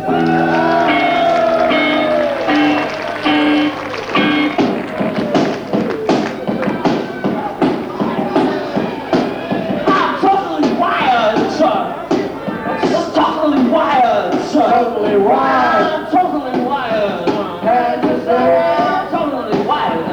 Totally wired. I'm totally wired. Can't you say? I'm totally wired.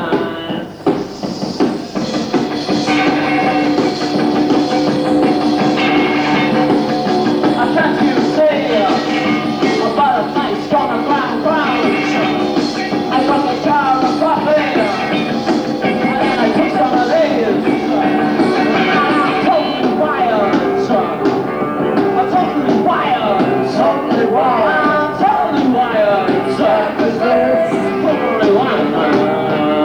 I can't you say about a nice gonna ground. I got the car of coffee, and then I took some of these. I'm totally wired. I'm totally wired. Totally wired. I'm totally wired. Can't you say? Totally wired.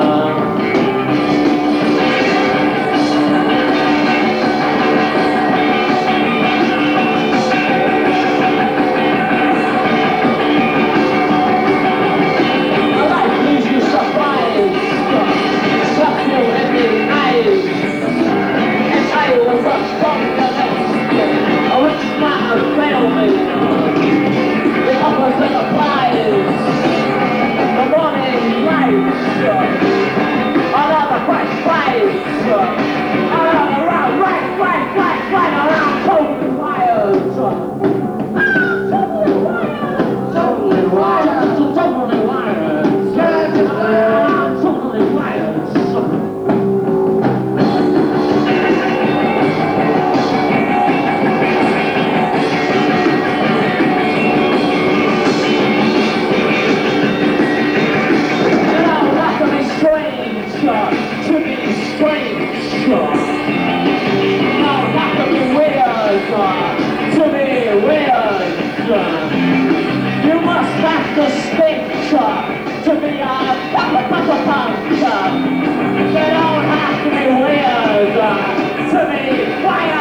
You must have the stage to be a punk. They don't have to be weird to be quiet.